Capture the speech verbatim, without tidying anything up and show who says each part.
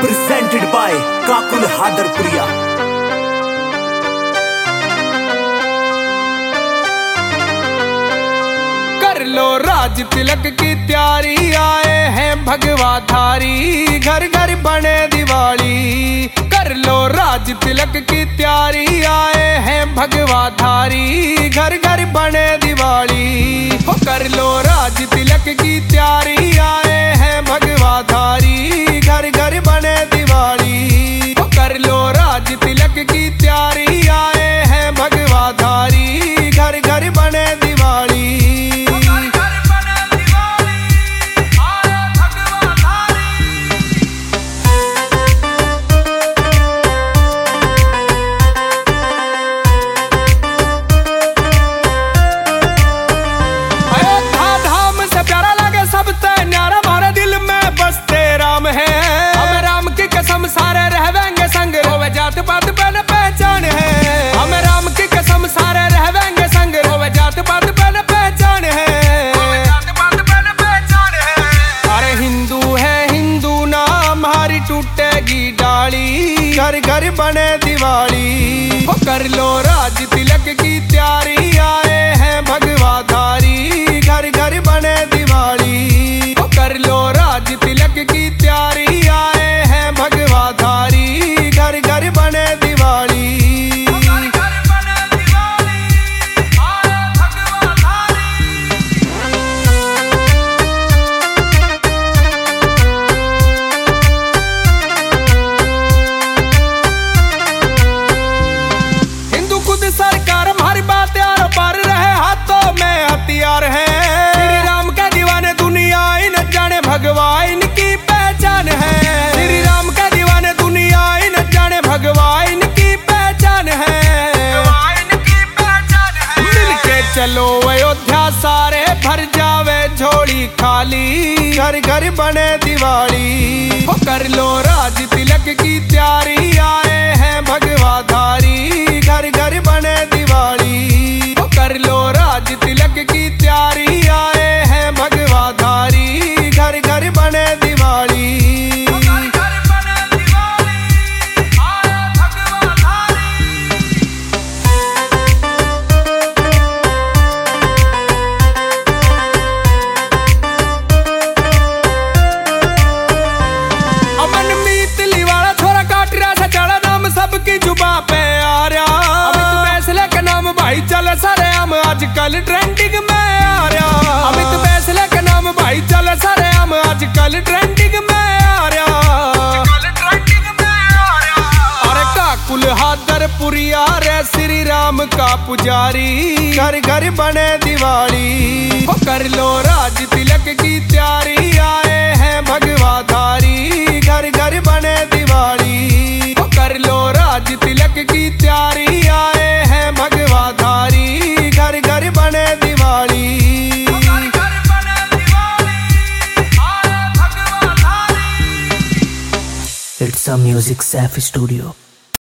Speaker 1: presented by Kakul Hadarpuriya।
Speaker 2: कर लो राज तिलक की तैयारी, आए हैं भगवा धारी, घर घर बने दिवाली। कर लो राज तिलक की तैयारी, आए हैं भगवा धारी, घर घर बने दिवाली। हो कर लो राज तिलक की तैयारी, आए हैं भगवा धारी, घर घर बने दिवाली। हो कर लो राज तिलक की तैयारी, आए हैं भगवा धारी, घर घर बने दिवाली। सारे रहेंगे संग, रोवे जात पात पहन पहचान है। हमें राम की कसम, सारे रहेंगे संग, रोवे जात पात पहन पहचान है। अरे हिंदू है हिंदू नाम, हमारी टूटेगी डाली, घर घर बने दिवाली। हो कर लो राज तिलक की तैयारी, आए हैं भगवा धारी, घर घर बने दिवाली। हो कर लो राज तिलक की तैयारी, आए हैं भगवा धारी, घर घर बने दिवाली। हिंदू खुद सरकार हमारी बात यार पर रहे, हाथों में हथियार है। श्री राम के दीवाने दुनिया इन जाने, भगवा इनकी पहचान है। श्री राम के दीवाने दुनिया इन जाने, भगवा इनकी पहचान है। मिलके चलो अयोध्या सारे, भर जावे झोली खाली, घर घर बने दिवाली। हो कर लो राज तिलक की तैयारी, आए हैं भगवा धारी, घर घर बने दिवाली। हो कर लो राज तिलक की तैयारी, आए हैं भगवा धारी, घर घर बने दिवाली। अमन मीत लिवाड़ा छोरा काटरा से चढ़ा नाम, सबकी जुबा पे आ रहा। अमित फैसले का नाम भाई चल सारे हम, आजकल ट्रेंडिंग में आ रहा। अमित फैसले का नाम भाई चल सारे हम, आजकल ट्रेंडिंग में आ रहा। अरे काकुल हादरपुरिया रे, श्री राम का पुजारी, घर घर बने दिवाली। हो कर लो राज तिलक की तैयारी, आए हैं भगवा धारी, घर घर बने दिवाली। हो कर लो राज तिलक की तैयारी, आए हैं भगवा धारी, घर घर बने Diwali.
Speaker 1: It's a Music Safe Studio।